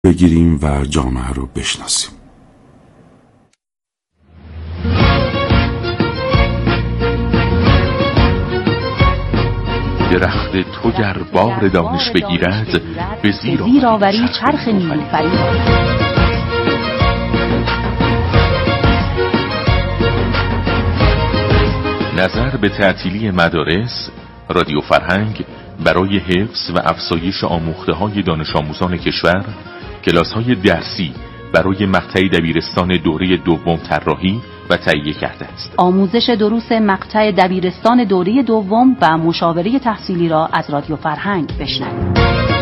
بگیریم و جامعه رو بشناسیم. درخت تو گر بار دانش بگیرد به زیر آوری چرخ نیلوفری. نظر به تعطیلی مدارس، رادیو فرهنگ برای حفظ و افزایش آموخته‌های دانش آموزان کشور، کلاس‌های درسی برای مقطع دبیرستان دوره دوم طراحی و تهیه کرده است. آموزش دروس مقطع دبیرستان دوره دوم و مشاوره تحصیلی را از رادیو فرهنگ بشنوید.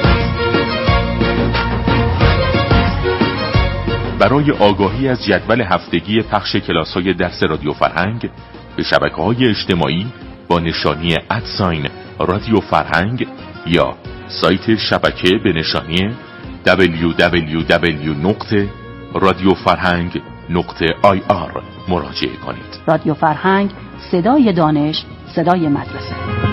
برای آگاهی از جدول هفتگی پخش کلاس‌های درس رادیو فرهنگ به شبکه‌های اجتماعی با نشانی رادیو فرهنگ یا سایت شبکه به نشانی www.radiofarhang.ir مراجعه کنید. رادیو فرهنگ، صدای دانش، صدای مدرسه.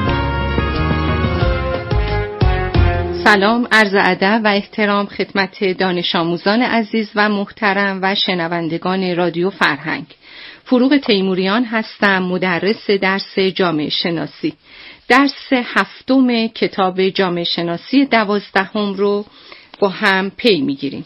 سلام، عرض ادب و احترام خدمت دانش آموزان عزیز و محترم و شنوندگان رادیو فرهنگ. فروغ تیموریان هستم، مدرس درس جامعه شناسی. درس هفتم کتاب جامعه شناسی 12 رو با هم پی میگیریم.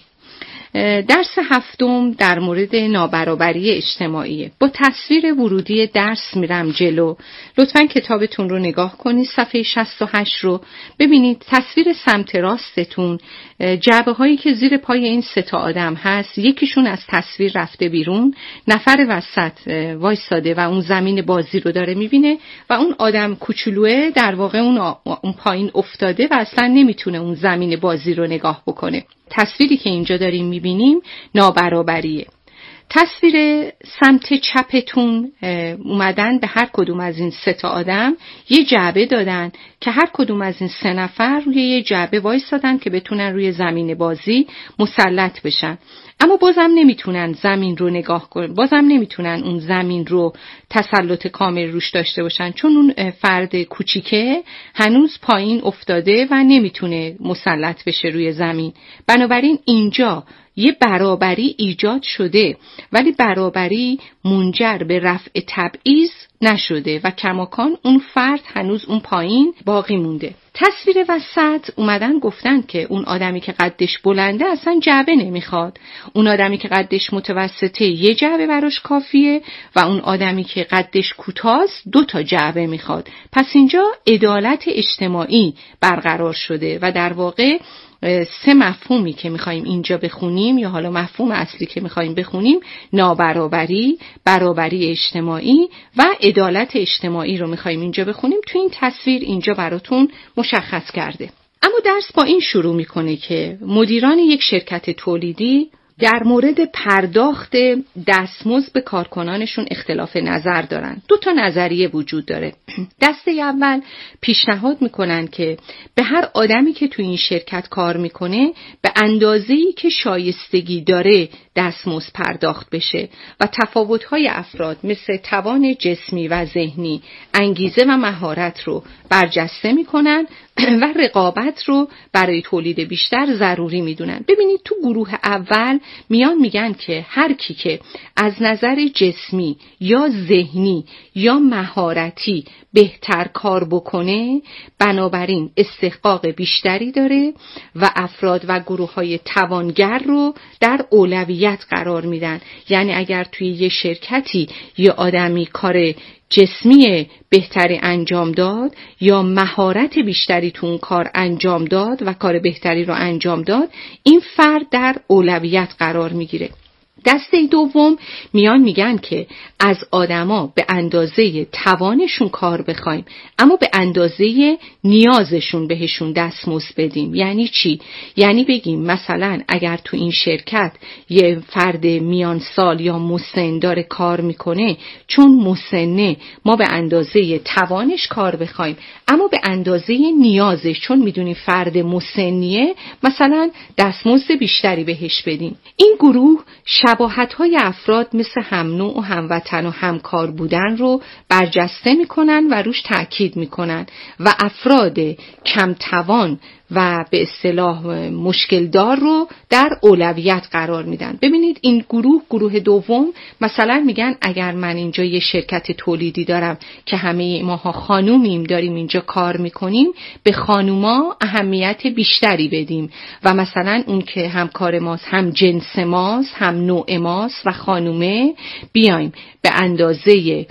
درس هفتم در مورد نابرابری اجتماعی. با تصویر ورودی درس میرم جلو. لطفاً کتابتون رو نگاه کنید، صفحه 68 رو ببینید. تصویر سمت راستتون جعبه هایی که زیر پای این سه تا آدم هست، یکیشون از تصویر رفته بیرون، نفر وسط وایساده و اون زمین بازی رو داره میبینه و اون آدم کوچولوه در واقع اون پایین افتاده و اصلا نمیتونه اون زمین بازی رو نگاه بکنه. تصویری که اینجا داریم میبینیم نابرابریه. تصویر سمت چپتون اومدن به هر کدوم از این سه تا آدم یه جعبه دادن که هر کدوم از این سه نفر روی یه جعبه وایسادن که بتونن روی زمین بازی مسلط بشن. اما بازم نمیتونن زمین رو نگاه کنن، بازم نمیتونن اون زمین رو تسلط کامل روش داشته باشن، چون اون فرد کوچیکه هنوز پایین افتاده و نمیتونه مسلط بشه روی زمین. بنابراین اینجا یه برابری ایجاد شده، ولی برابری منجر به رفع تبعیض نشده و کماکان اون فرد هنوز اون پایین باقی مونده. تصویر وسط اومدن گفتن که اون آدمی که قدش بلنده اصلا جعبه نمیخواد، اون آدمی که قدش متوسطه یه جعبه براش کافیه و اون آدمی که قدش کوتاست 2 جعبه میخواد. پس اینجا عدالت اجتماعی برقرار شده و در واقع 3 مفهومی که میخوایم اینجا بخونیم، یا حالا مفهوم اصلی که میخوایم بخونیم، نابرابری، برابری اجتماعی و عدالت اجتماعی رو میخوایم اینجا بخونیم. تو این تصویر اینجا براتون مشخص کرده. اما درس با این شروع میکنه که مدیران یک شرکت تولیدی در مورد پرداخت دستمزد به کارکنانشون اختلاف نظر دارن. 2 نظریه وجود داره. دسته اول پیشنهاد میکنن که به هر آدمی که تو این شرکت کار میکنه به اندازه‌ای که شایستگی داره دستمزد پرداخت بشه و تفاوت‌های افراد مثل توان جسمی و ذهنی، انگیزه و مهارت رو برجسته میکنن و رقابت رو برای تولید بیشتر ضروری میدونن. ببینید تو گروه اول میگن که هر کی که از نظر جسمی یا ذهنی یا مهارتی بهتر کار بکنه بنابراین استحقاق بیشتری داره و افراد و گروه‌های توانگر رو در اولویت قرار میدن. یعنی اگر توی یه شرکتی یه آدمی کار جسمی بهتری انجام داد یا مهارت بیشتری تو اون کار انجام داد و کار بهتری رو انجام داد، این فرد در اولویت قرار میگیره. دسته دوم میگن که از آدما به اندازه توانشون کار بخوایم، اما به اندازه نیازشون بهشون دستمزد بدیم. یعنی چی؟ یعنی بگیم مثلا اگر تو این شرکت یه فرد میان سال یا مسن داره کار میکنه، چون مسنه ما به اندازه توانش کار بخوایم، اما به اندازه نیازش، چون میدونیم فرد مسنیه، مثلا دستمزد بیشتری بهش بدیم. این گروه شباهت‌های افراد مثل هم نوع و هموطن و همکار بودن رو برجسته میکنن و روش تأکید میکنن و افراد کم توان و به اصطلاح مشکل دار رو در اولویت قرار میدن. ببینید این گروه دوم مثلا میگن اگر من اینجا یه شرکت تولیدی دارم که همه ماها خانومیم داریم اینجا کار میکنیم، به خانوما اهمیت بیشتری بدیم و مثلا اون که همکار ماست، هم جنس ماست، هم نوع ماست و خانومه، بیایم به اندازه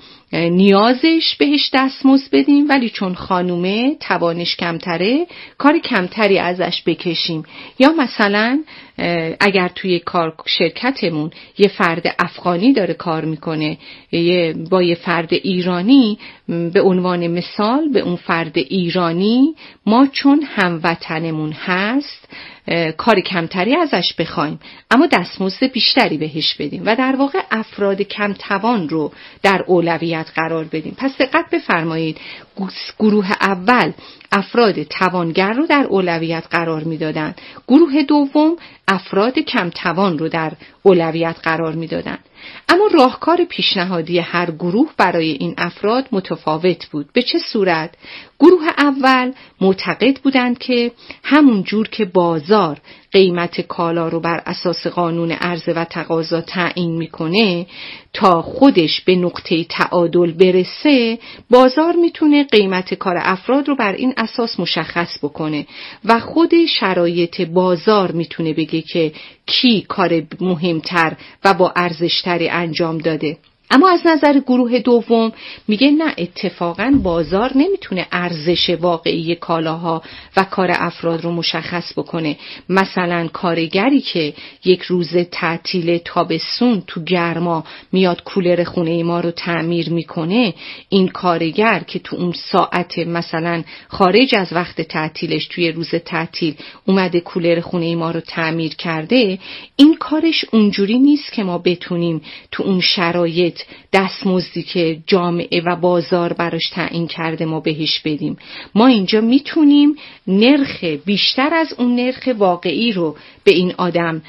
نیازش بهش دستمزد بدیم، ولی چون خانومه توانش کمتره کار کمتری ازش بکشیم. یا مثلا اگر توی شرکتمون یه فرد افغانی داره کار میکنه با یه فرد ایرانی، به عنوان مثال به اون فرد ایرانی ما چون هموطنمون هست کار کمتری ازش بخوایم اما دستمزد بیشتری بهش بدیم و در واقع افراد کم توان رو در اولویت قرار بدیم. پس دقت بفرمایید، گروه اول افراد توانگر رو در اولویت قرار میدادن، گروه دوم افراد کم توان رو در اولویت قرار میدادن. اما راهکار پیشنهادی هر گروه برای این افراد متفاوت بود. به چه صورت؟ گروه اول معتقد بودند که همون جور که بازار قیمت کالا رو بر اساس قانون عرضه و تقاضا تعیین میکنه، تا خودش به نقطه تعادل برسه بازار میتونه قیمت کار افراد رو بر این اساس مشخص بکنه و خود شرایط بازار میتونه بگه که کی کار مهمتر و با ارزشتری انجام داده. اما از نظر گروه دوم میگه نه، اتفاقاً بازار نمیتونه ارزش واقعی کالاها و کار افراد رو مشخص بکنه. مثلا کارگری که یک روز تعطیل تابستون تو گرما میاد کولر خونه ما رو تعمیر میکنه، این کارگر که تو اون ساعت مثلا خارج از وقت تعطیلش توی روز تعطیل اومده کولر خونه ما رو تعمیر کرده، این کارش اونجوری نیست که ما بتونیم تو اون شرایط دستمزدی که جامعه و بازار براش تعیین کرده ما بهش بدیم. ما اینجا میتونیم نرخ بیشتر از اون نرخ واقعی رو به این آدم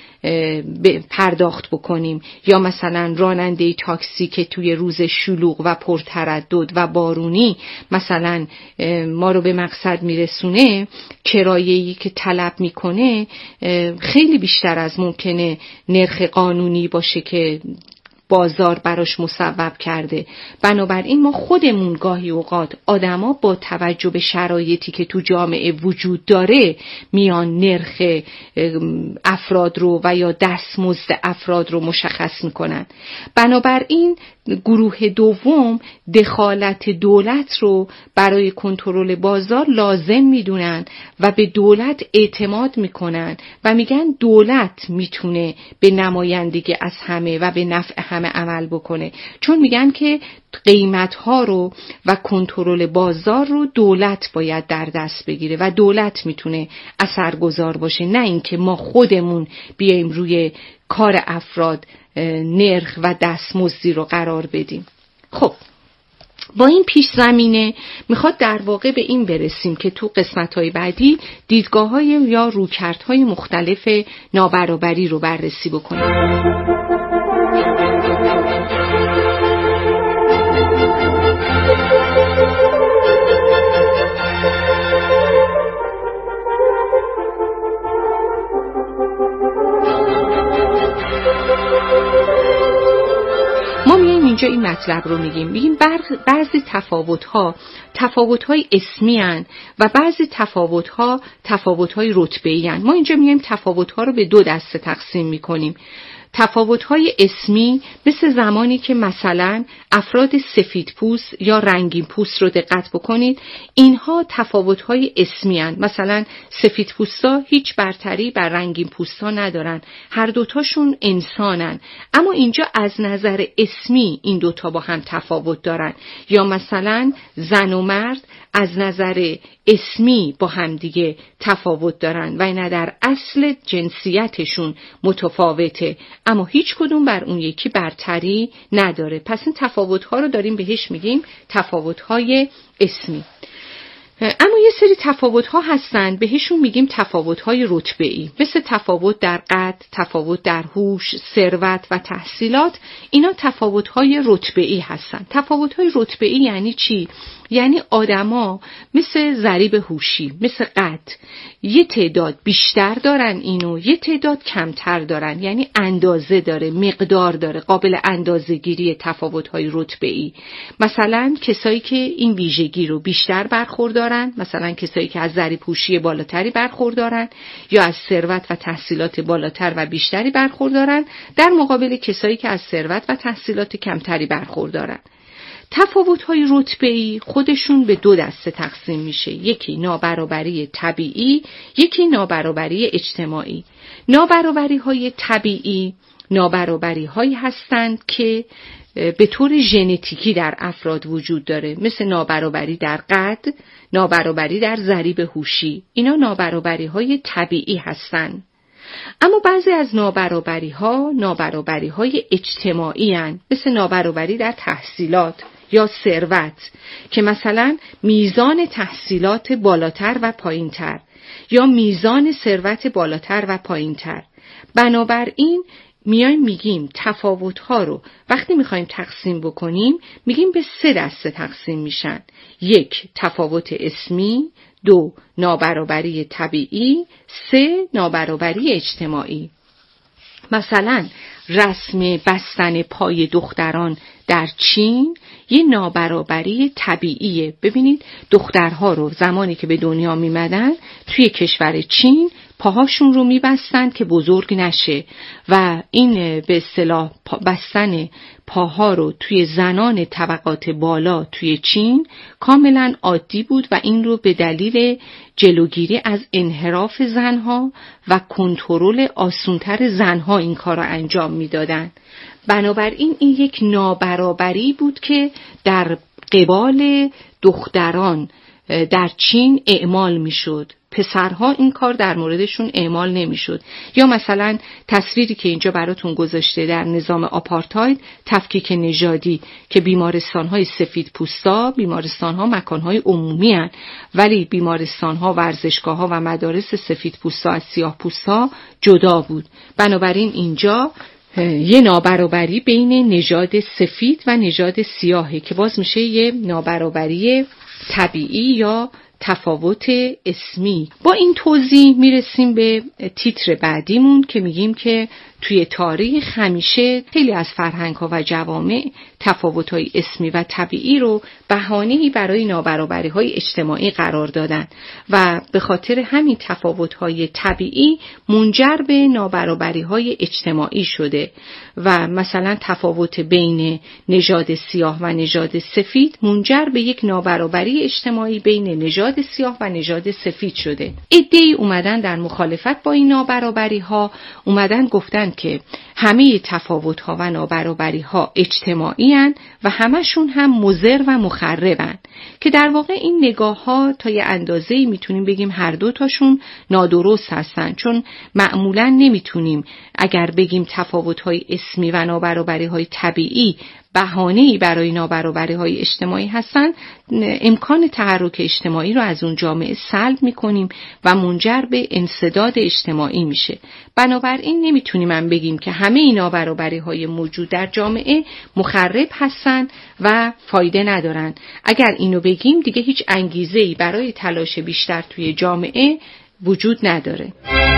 پرداخت بکنیم. یا مثلا راننده تاکسی که توی روز شلوغ و پرتردد و بارونی مثلا ما رو به مقصد میرسونه، کرایه‌ای که طلب میکنه خیلی بیشتر از ممکنه نرخ قانونی باشه که بازار براش مصوب کرده. بنابراین ما خودمون گاهی اوقات آدما با توجه به شرایطی که تو جامعه وجود داره میان نرخ افراد رو و یا دستمزد افراد رو مشخص میکنن. بنابراین گروه دوم دخالت دولت رو برای کنترل بازار لازم میدونن و به دولت اعتماد میکنن و میگن دولت میتونه به نمایندگی از همه و به نفع همه عمل بکنه، چون میگن که قیمت‌ها رو و کنترل بازار رو دولت باید در دست بگیره و دولت میتونه اثرگذار باشه، نه اینکه ما خودمون بیایم روی کار افراد نرخ و دستمزدی رو قرار بدیم. خب با این پیش زمینه میخواد در واقع به این برسیم که تو قسمت‌های بعدی دیدگاه‌های یا رویکردهای مختلف نابرابری رو بررسی بکنیم. ما میایم اینجا این مطلب رو میگیم بعضی تفاوت‌های اسمی هن و بعضی تفاوت‌های رتبه‌ای هن. ما اینجا میایم تفاوت‌ها رو به دو دسته تقسیم میکنیم. تفاوت‌های اسمی مثل زمانی که مثلا افراد سفید پوست یا رنگین پوست رو دقت بکنید، اینها تفاوت‌های اسمی هن. مثلا سفید پوستا هیچ برتری بر رنگین پوستا ندارن، هر دوتاشون انسانن، اما اینجا از نظر اسمی این دوتا با هم تفاوت دارن. یا مثلا زن و مرد از نظر اسمی با هم دیگه تفاوت دارن و نه در اصل جنسیتشون متفاوته، اما هیچ کدوم بر اون یکی برتری نداره. پس این تفاوت‌ها رو داریم بهش میگیم تفاوت‌های اسمی. اما یه سری تفاوت‌ها هستن بهشون میگیم تفاوت‌های رتبه‌ای، مثل تفاوت در قد، تفاوت در هوش، ثروت و تحصیلات. اینا تفاوت‌های رتبه‌ای هستن. تفاوت‌های رتبه‌ای یعنی چی؟ یعنی آدما مثل ضریب هوشی، مثل قد، یه تعداد بیشتر دارن اینو، یه تعداد کمتر دارن، یعنی اندازه داره، مقدار داره، قابل اندازه‌گیری تفاوت‌های رتبه‌ای. مثلا کسایی که این ویژگی رو بیشتر برخوردارن، مثلا کسایی که از ضریب هوشی بالاتری برخوردارن یا از ثروت و تحصیلات بالاتر و بیشتری برخوردارن، در مقابل کسایی که از ثروت و تحصیلات کمتری برخوردارن. تفاوت‌های رتبه‌ای خودشون به دو دسته تقسیم میشه، یکی نابرابری طبیعی، یکی نابرابری اجتماعی. نابرابری‌های طبیعی نابرابری‌هایی هستند که به طور ژنتیکی در افراد وجود داره، مثل نابرابری در قد، نابرابری در ضریب هوشی. اینا نابرابری‌های طبیعی هستند. اما بعضی از نابرابری‌های اجتماعی هستند، مثل نابرابری در تحصیلات یا ثروت، که مثلا میزان تحصیلات بالاتر و پایینتر یا میزان ثروت بالاتر و پایینتر. بنابراین میگیم تفاوت‌ها رو وقتی میخوایم تقسیم بکنیم میگیم به 3 دسته تقسیم میشن. 1 تفاوت اسمی، 2 نابرابری طبیعی، 3 نابرابری اجتماعی. مثلا رسم بستن پای دختران در چین یه نابرابری طبیعیه. ببینید دخترها رو زمانی که به دنیا میمدن توی کشور چین پاهاشون رو میبستن که بزرگ نشه و این به اصطلاح بستن پاها رو توی زنان طبقات بالا توی چین کاملا عادی بود و این رو به دلیل جلوگیری از انحراف زنها و کنترل آسونتر زنها این کار رو انجام میدادن. بنابراین این یک نابرابری بود که در قبال دختران در چین اعمال میشد. پسرها این کار در موردشون اعمال نمیشد. یا مثلا تصویری که اینجا براتون گذاشته در نظام آپارتاید، تفکیک نژادی، که بیمارستان‌های سفید پوستا بیمارستان‌ها مکان‌های عمومی هستند، ولی بیمارستان‌ها، ورزشگاه‌ها و مدارس سفید پوستا از سیاه پوستا جدا بود. بنابراین اینجا یه نابرابری بین نژاد سفید و نژاد سیاهه که باز میشه یه نابرابری طبیعی یا تفاوت اسمی. با این توضیح میرسیم به تیتر بعدیمون که میگیم که توی تاریخ همیشه خیلی از فرهنگ‌ها و جوامع تفاوت‌های اسمی و طبیعی رو بهانه‌ای برای نابرابری‌های اجتماعی قرار دادن و به خاطر همین تفاوت‌های طبیعی منجر به نابرابری‌های اجتماعی شده و مثلا تفاوت بین نژاد سیاه و نژاد سفید منجر به یک نابرابری اجتماعی بین نژاد سیاه و نژاد سفید شده. عده‌ای اومدن در مخالفت با این نابرابری‌ها، اومدن گفتن که همه تفاوت‌ها و نابرابری‌ها اجتماعی هستند و همشون هم مضر و مخربن، که در واقع این نگاه‌ها تا یه اندازه‌ای میتونیم بگیم هر دو تاشون نادرست هستن، چون معمولاً نمیتونیم اگر بگیم تفاوت‌های اسمی و نابرابری‌های طبیعی بهانه‌ای برای نابرابری‌های اجتماعی هستن، امکان تحرک اجتماعی رو از اون جامعه سلب می‌کنیم و منجر به انسداد اجتماعی میشه. بنابراین نمیتونیم بگیم که همه این نابرابری‌های موجود در جامعه مخرب هستن و فایده ندارن. اگر اینو بگیم دیگه هیچ انگیزه‌ای برای تلاش بیشتر توی جامعه وجود نداره.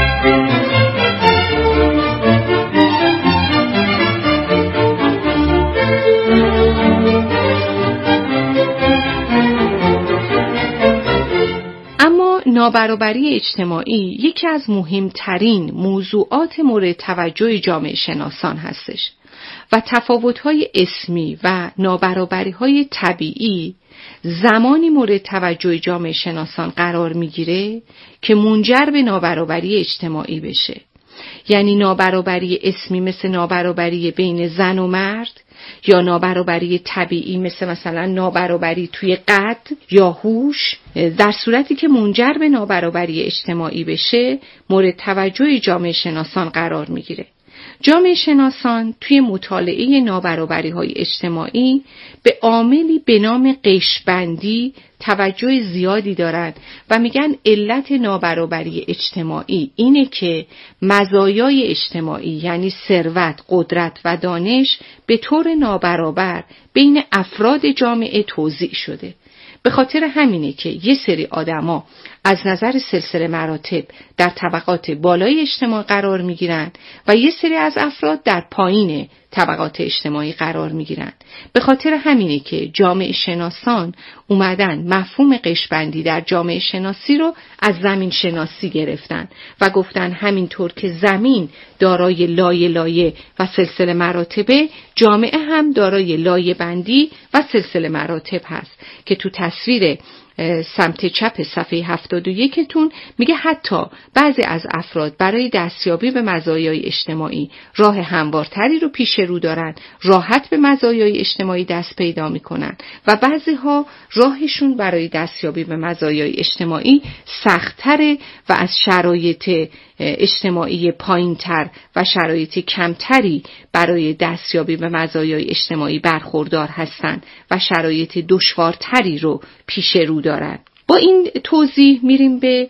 نابرابری اجتماعی یکی از مهمترین موضوعات مورد توجه جامعه شناسان هستش و تفاوت‌های اسمی و نابرابری‌های طبیعی زمانی مورد توجه جامعه شناسان قرار می‌گیره که منجر به نابرابری اجتماعی بشه. یعنی نابرابری اسمی مثل نابرابری بین زن و مرد، یا نابرابری طبیعی مثلا نابرابری توی قد یا هوش، در صورتی که منجر به نابرابری اجتماعی بشه مورد توجه جامعه شناسان قرار میگیره. جامعه شناسان توی مطالعه نابرابری‌های اجتماعی به عاملی به نام قشبندی توجه زیادی دارند و میگن علت نابرابری اجتماعی اینه که مزایای اجتماعی یعنی ثروت، قدرت و دانش به طور نابرابر بین افراد جامعه توزیع شده. به خاطر همینه که یه سری آدما از نظر سلسله مراتب در طبقات بالای اجتماع قرار میگیرن و یه سری از افراد در پایین طبقات اجتماعی قرار میگیرن. به خاطر همینه که جامعه شناسان اومدن مفهوم قشبندی در جامعه شناسی رو از زمین شناسی گرفتن و گفتن همینطور که زمین دارای لایه لایه و سلسله مراتبه، جامعه هم دارای لایه بندی و سلسله مراتب هست که تو تصویر سمت چپ صفحه 71 تون میگه حتی بعضی از افراد برای دستیابی به مزایای اجتماعی راه هموارتری رو پیش رو دارن، راحت به مزایای اجتماعی دست پیدا میکنن و بعضی ها راهشون برای دستیابی به مزایای اجتماعی سخت‌تره و از شرایط اجتماعی پایین‌تر و شرایط کمتری برای دستیابی به مزایای اجتماعی برخوردار هستند و شرایط دشوارتری رو پیش رو دارن. با این توضیح میریم به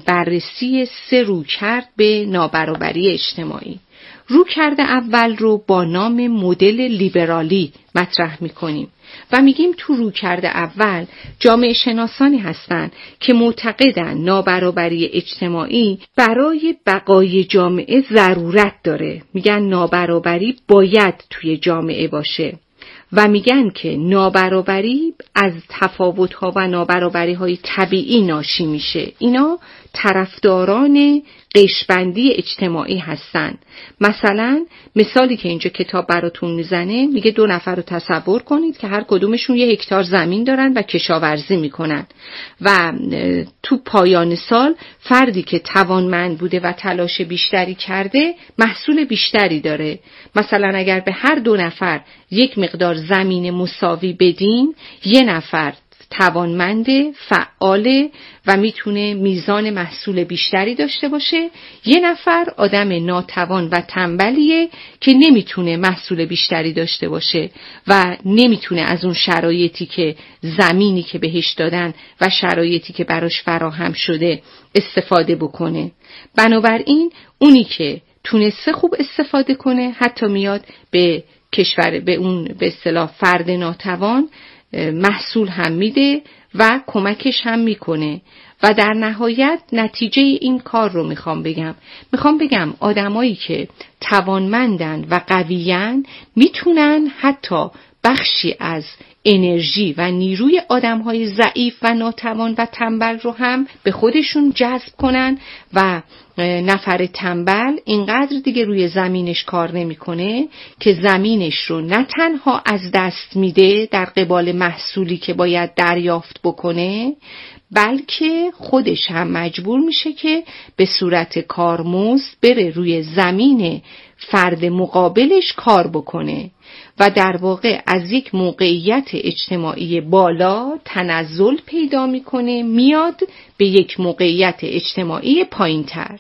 بررسی 3 رویکرد به نابرابری اجتماعی. رویکرد اول رو با نام مدل لیبرالی مطرح میکنیم و میگیم تو رویکرد اول جامعه شناسانی هستند که معتقدن نابرابری اجتماعی برای بقای جامعه ضرورت داره. میگن نابرابری باید توی جامعه باشه و میگن که نابرابری از تفاوت‌ها و نابرابری‌های طبیعی ناشی میشه. اینا طرفداران قشبندی اجتماعی هستن. مثلا مثالی که اینجا کتاب براتون میزنه، میگه 2 نفر رو تصور کنید که هر کدومشون 1 هکتار زمین دارن و کشاورزی میکنن و تو پایان سال فردی که توانمند بوده و تلاش بیشتری کرده محصول بیشتری داره. مثلا اگر به هر 2 نفر 1 مقدار زمین مساوی بدین، 1 نفر توانمنده، فعاله و میتونه میزان محصول بیشتری داشته باشه، 1 نفر آدم ناتوان و تنبلیه که نمیتونه محصول بیشتری داشته باشه و نمیتونه از اون شرایطی که زمینی که بهش دادن و شرایطی که براش فراهم شده استفاده بکنه. بنابراین اونی که تونسته خوب استفاده کنه حتی میاد به کشور، به اون به اصطلاح فرد ناتوان محصول هم میده و کمکش هم میکنه و در نهایت نتیجه این کار رو میخوام بگم آدمایی که توانمندن و قویان میتونن حتی بخشی از انرژی و نیروی آدمهای ضعیف و ناتوان و تنبل رو هم به خودشون جذب کنن و نفر تنبل اینقدر دیگه روی زمینش کار نمیکنه که زمینش رو نه تنها از دست میده در قبال محصولی که باید دریافت بکنه، بلکه خودش هم مجبور میشه که به صورت کارمزد بره روی زمین فرد مقابلش کار بکنه و در واقع از یک موقعیت اجتماعی بالا تنزل پیدا میکنه، میاد به یک موقعیت اجتماعی پایین‌تر.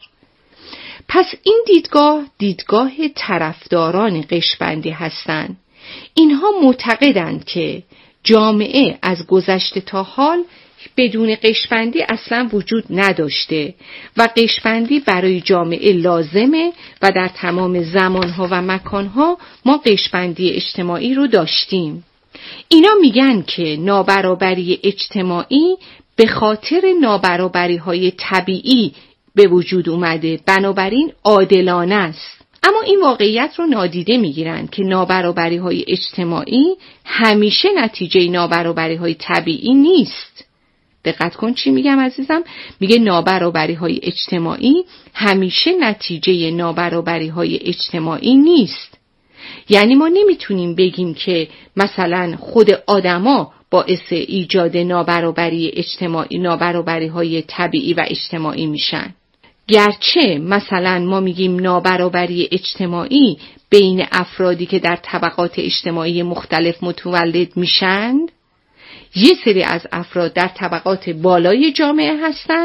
پس این دیدگاه طرفداران قشبندی هستند. اینها معتقدند که جامعه از گذشته تا حال بدون قشبندی اصلا وجود نداشته و قشبندی برای جامعه لازمه و در تمام زمانها و مکانها ما قشبندی اجتماعی رو داشتیم. اینا میگن که نابرابری اجتماعی به خاطر نابرابری‌های طبیعی به وجود اومده، بنابراین عادلانه است. اما این واقعیت رو نادیده میگیرن که نابرابری‌های اجتماعی همیشه نتیجه نابرابری‌های طبیعی نیست. دقت کن چی میگم عزیزم؟ میگه نابرابری‌های اجتماعی همیشه نتیجه نابرابری‌های اجتماعی نیست. یعنی ما نمیتونیم بگیم که مثلا خود آدما باعث ایجاد نابرابری اجتماعی، نابرابری‌های طبیعی و اجتماعی میشن. گرچه مثلا ما میگیم نابرابری اجتماعی بین افرادی که در طبقات اجتماعی مختلف متولد میشن، یه سری از افراد در طبقات بالای جامعه هستن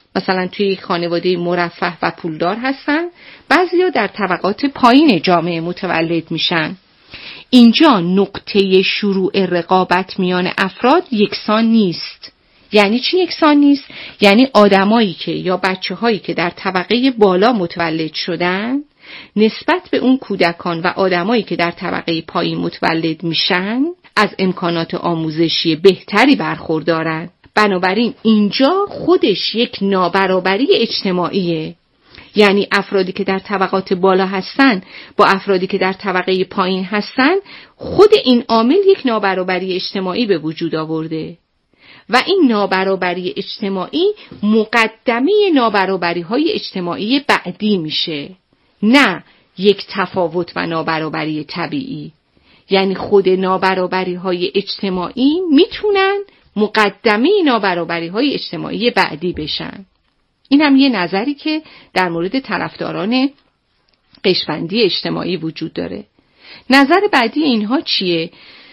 مثلا توی خانواده مرفه و پولدار هستن، بعضیا در طبقات پایین جامعه متولد میشن. اینجا نقطه شروع رقابت میان افراد یکسان نیست. یعنی چی یکسان نیست؟ یعنی آدمایی که یا بچه‌هایی که در طبقه بالا متولد شدن نسبت به اون کودکان و آدمایی که در طبقه پایین متولد میشن از امکانات آموزشی بهتری برخوردارن. بنابراین اینجا خودش یک نابرابری اجتماعیه. یعنی افرادی که در طبقات بالا هستن با افرادی که در طبقه پایین هستن، خود این عامل یک نابرابری اجتماعی به وجود آورده و این نابرابری اجتماعی مقدمه نابرابری‌های اجتماعی بعدی میشه، نه یک تفاوت و نابرابری طبیعی. یعنی خود نابرابری‌های اجتماعی میتونن مقدمه نابرابری‌های اجتماعی بعدی بشن. این هم یه نظری که در مورد طرفداران قشبندی اجتماعی وجود داره. نظر بعدی اینها چیه؟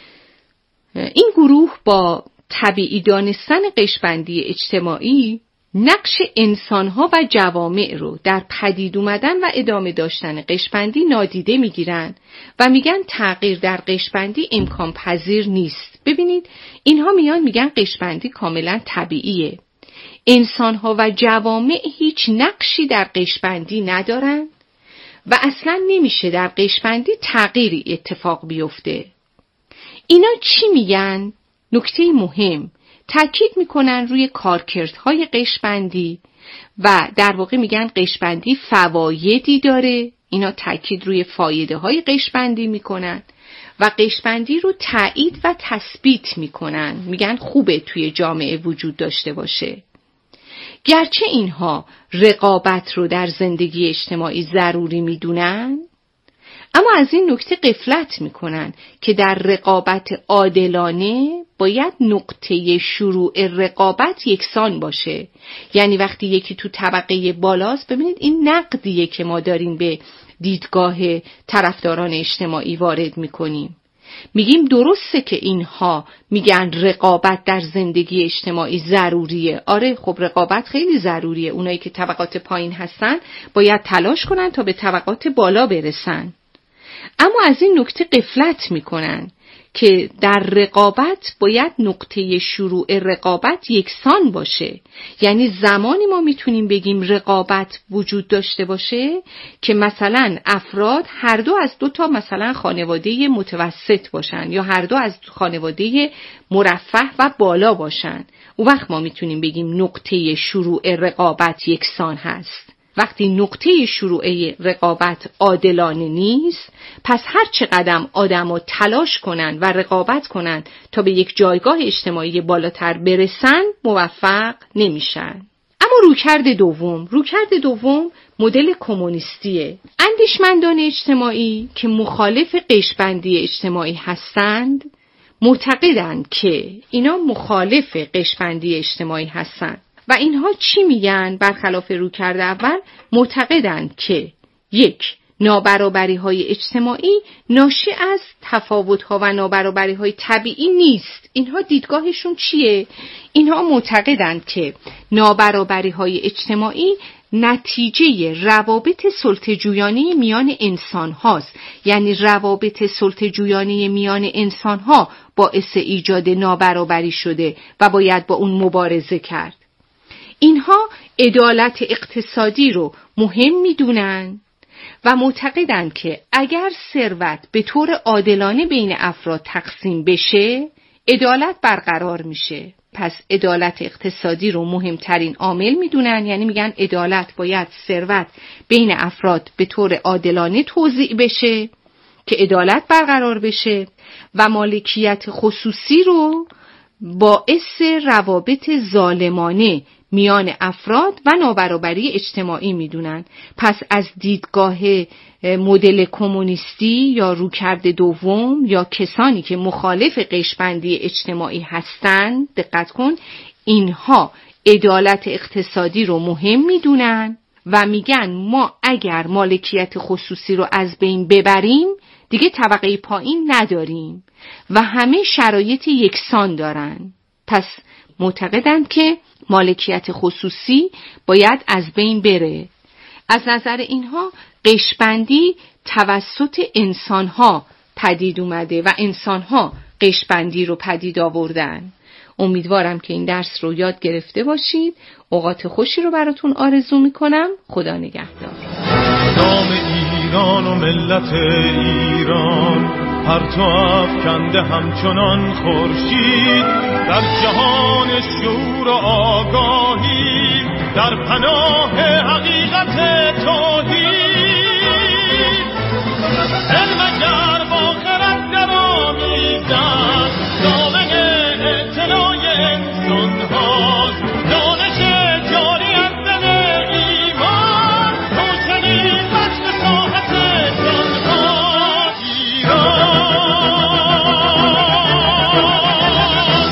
این گروه با طبیعی دانستن قشبندی اجتماعی نقش انسانها و جوامع رو در پدید اومدن و ادامه داشتن قشبندی نادیده میگیرن و میگن تغییر در قشبندی امکان پذیر نیست. ببینید اینها میگن قشبندی کاملا طبیعیه. انسانها و جوامع هیچ نقشی در قشبندی ندارن و اصلا نمیشه در قشبندی تغییری اتفاق بیفته. اینا چی میگن؟ نکته مهم، تاکید میکنن روی کارکردهای قشبندی و در واقع میگن قشبندی فوایدی داره. اینا تاکید روی فایده های قشبندی میکنن و قشبندی رو تایید و تثبیت میکنن. میگن خوبه توی جامعه وجود داشته باشه. گرچه اینها رقابت رو در زندگی اجتماعی ضروری میدونن، اما از این نکته غفلت میکنن که در رقابت عادلانه باید نقطه شروع رقابت یکسان باشه. یعنی وقتی یکی تو طبقه بالاست، ببینید این نقدیه که ما داریم به دیدگاه طرفداران اجتماعی وارد میکنیم. میگیم درسته که اینها میگن رقابت در زندگی اجتماعی ضروریه. آره خب رقابت خیلی ضروریه. اونایی که طبقات پایین هستن باید تلاش کنن تا به طبقات بالا برسن. اما از این نکته غفلت میکنن که در رقابت باید نقطه شروع رقابت یکسان باشه. یعنی زمانی ما میتونیم بگیم رقابت وجود داشته باشه که مثلا افراد هر دو از دو تا مثلا خانواده متوسط باشن یا هر دو از خانواده مرفه و بالا باشن. اون وقت ما میتونیم بگیم نقطه شروع رقابت یکسان هست. وقتی نقطه شروع رقابت عادلانه نیست، پس هر چقدر آدم‌ها تلاش کنن و رقابت کنن تا به یک جایگاه اجتماعی بالاتر برسن، موفق نمیشن. اما رویکرد دوم مدل کمونیستیه. اندیشمندان اجتماعی که مخالف قشبندی اجتماعی هستند، معتقدند که اینا مخالف قشبندی اجتماعی هستند. و اینها چی میگن؟ برخلاف رویکرد اول معتقدند که 1. نابرابری‌های اجتماعی ناشی از تفاوت‌ها و نابرابری‌های طبیعی نیست. اینها دیدگاهشون چیه؟ اینها معتقدند که نابرابری‌های اجتماعی نتیجه روابط سلطه‌جویانه میان انسان هاست. یعنی روابط سلطه‌جویانه میان انسان ها باعث ایجاد نابرابری شده و باید با اون مبارزه کرد. اینها عدالت اقتصادی رو مهم میدونن و معتقدند که اگر ثروت به طور عادلانه بین افراد تقسیم بشه، عدالت برقرار میشه. پس عدالت اقتصادی رو مهمترین عامل میدونن. یعنی میگن عدالت باید ثروت بین افراد به طور عادلانه توزیع بشه که عدالت برقرار بشه و مالکیت خصوصی رو باعث روابط ظالمانه میان افراد و نابرابری اجتماعی میدونن. پس از دیدگاه مدل کمونیستی یا رویکرد دوم یا کسانی که مخالف قشبندی اجتماعی هستند، دقت کن، اینها عدالت اقتصادی رو مهم میدونن و میگن ما اگر مالکیت خصوصی رو از بین ببریم دیگه طبقه پایین نداریم و همه شرایط یکسان دارن. پس معتقدند که مالکیت خصوصی باید از بین بره. از نظر اینها قشبندی توسط انسانها پدید اومده و انسانها قشبندی رو پدید آوردن. امیدوارم که این درس رو یاد گرفته باشید. اوقات خوشی رو براتون آرزو میکنم. خدا نگهدار. نام ایران و ملت ایران پرتو افکنده همچنان خورشید در جهان شعور و آگاهی در پناه حقیقت توحید علم اگر با خرد درآمیزد دامن اعتنای انسان هاست دانش جاری از دل ایمان روشنی بخش طاقت جان هاست ایران.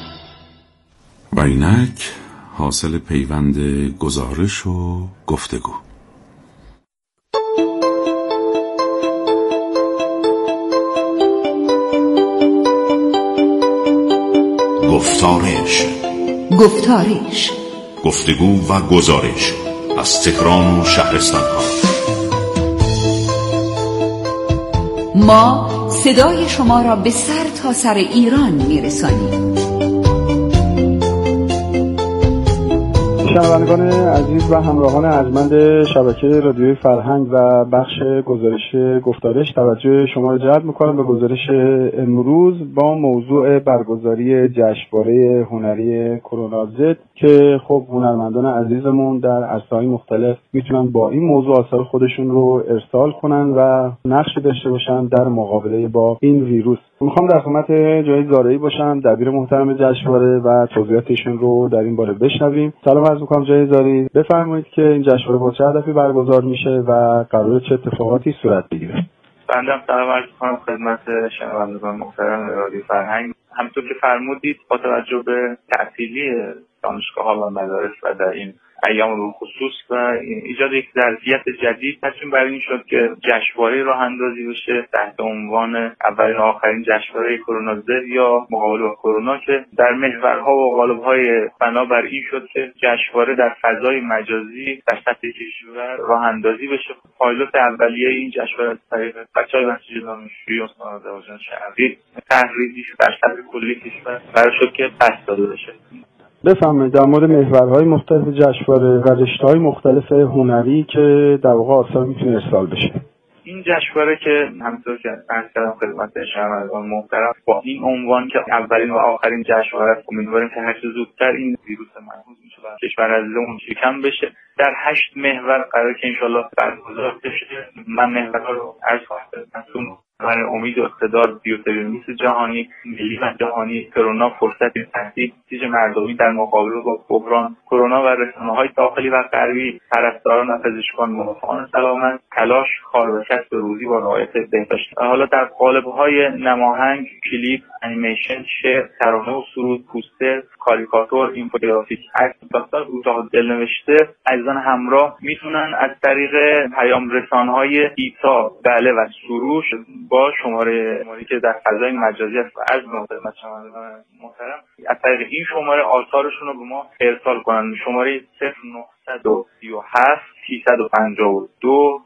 و اینک حاصل پیوند گزارش و گفتگو. گفتارش گفتگو و گزارش از تهران و شهرستان‌ها. ما صدای شما را به سر تا سر ایران میرسانیم. شنوندگان عزیز و همراهان ارجمند شبکه رادیوی فرهنگ و بخش گزارش گفتارش، توجه شما را جلب می‌کنم به گزارش امروز با موضوع برگزاری جشنواره هنری کرونا ضد که خب هنرمندان عزیزمون در عرصه‌های مختلف میتونن با این موضوع آثار خودشون رو ارسال کنن و نقشی داشته باشن در مقابله با این ویروس. میخوام در خدمت جای زارعی باشم، دبیر محترم جشنواره، و توضیحاتشون رو در این باره بشنویم. سلام عرض می‌کنم جای زارعی، بفرمایید که این جشنواره با چه هدفی برگزار میشه و قراره چه اتفاقاتی صورت بگیره؟ بنده سلام عرض می‌کنم خدمت شنوندگان محترم رادیو فرهنگ. همونطور که فرمودید با توجه به تعطیلی دانشگاه‌ها و مدارس و در این ایام رو خصوص و ایجاد یک ظرفیت جدید تصمیم بر این شد که جشنواره راه اندازی بشه تحت عنوان اولین و آخرین جشنواره کرونا ضد یا مقابله با کرونا، که در محورها و قالب‌های بنابر این شد که جشنواره در فضای مجازی در سطح کشور راه اندازی بشه. پایلوت اولیه این جشنواره از طریق بچه‌های مسجد دانشجویی استان آذربایجان شرقی تحریزی در سطح کلی کشور قرار شد که پس داده بشه. بفهمید در مورد محورهای مختلف جشنواره و رشته‌های مختلف هنری که در واقع آثار میتونه ارسال بشه. این جشنواره که همونطور که عرض کردم خدمت شنوندگان محترم با این عنوان که اولین و آخرین جشنواره است، امیدواریم که هر چه زودتر این ویروس منحوس میشه و کشور عزیزمون شکم بشه. در 8 محور قراره که انشالله برگزار بشه. من محورها رو عرض خواهم برای امید و اقتدار، بیوترمیس جهانی، ملی و جهانی، کرونا، فرصت تحصیل، سیج مردمی در مقابله با بحران کرونا و رسانه‌های داخلی و غربی، طرفداران و پزشکان منافعان سلامت، تلاش، کار و کسب روزی با رعایت بهداشت. حالا در قالب‌های نماهنگ، کلیپ، انیمیشن، شعر، ترانه و سرود، پوستر، کاریکاتور، اینفوگرافیک، عکس، داستان کوتاه دلنوشته، عزیزان همراه میتونن از طریق پیام رسانه‌های ایتا، بله و سروش با شماره که در فضای مجازی است و از خدمت شنوندگان محترم از طریق این شماره آثارشون رو به ما ارسال کنن. شماره 0937 352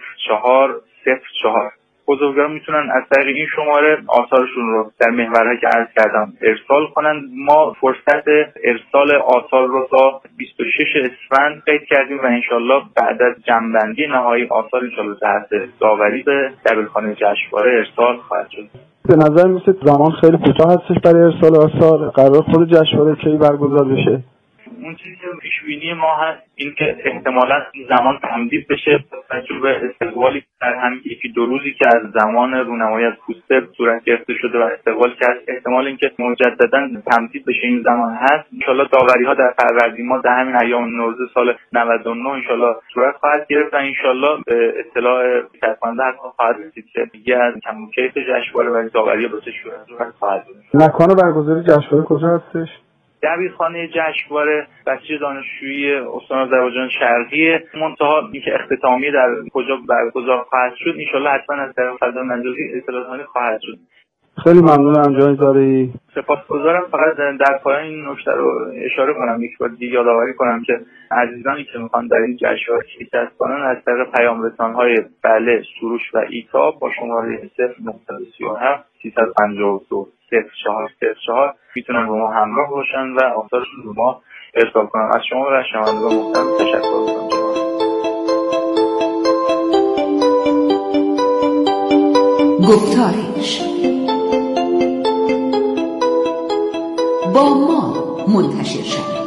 0404. بزرگواران میتونن از طریق این شماره آثارشون رو در محورهایی که عرض کردم ارسال کنن. ما فرصت ارسال آثار رو تا 26 اسفند قید کردیم و انشالله بعد از جمع‌بندی نهایی آثار انشالله تحت داوری به دبیرخانه جشنواره ارسال خواهد شد. به نظر میسه زمان خیلی کوتاه هستش برای ارسال آثار. قرار خود جشنواره کی برگزار بشه؟ اون چیزی که پیش بینی ما هست این که احتمالاً زمان تمدید بشه توجه به استقبالی در همین یکی دو روزی که از زمان رونمایی از پوستر صورت گرفته شده و استقبال کرد، احتمال اینکه مجدداً تمدید بشه این زمان هست. ان شاءالله داوری‌ها در فروردین ماه در همین ایام نوروز سال 99 ان شاءالله صورت خواهد گرفت و ان شاءالله به اطلاع تکانده حتما خواهد رسید که دیگه از کیف جشنواره و داوری‌ها به صورت خواهد بود. مکان برگزاری جشنواره کجا هستش؟ دبیرخانه جشنواره بسیج دانشجویی استان آذربایجان شرقی. منتها اینکه اختتامیه در کجا برگزار خواهد شد ان شاءالله حتما از طرف فضای مجازی اطلاعاتی خواهد شد. خیلی ممنونم جناب زارعی. سپاسگزارم. فقط در پایان این نکته رو اشاره کنم، یک بار دیگه یادآوری کنم که عزیزانی که میخوان در این جشنواره شرکت کنن از طریق پیام رسان‌های بله، سروش و ایتا با شماره 0937 352 0404 میتونن با ما همراه باشن و آثارشون رو ما ارسال کنن. از شما و شنوندگان محترم تشکر می‌کنم. گفتارش با ما منتشر شد.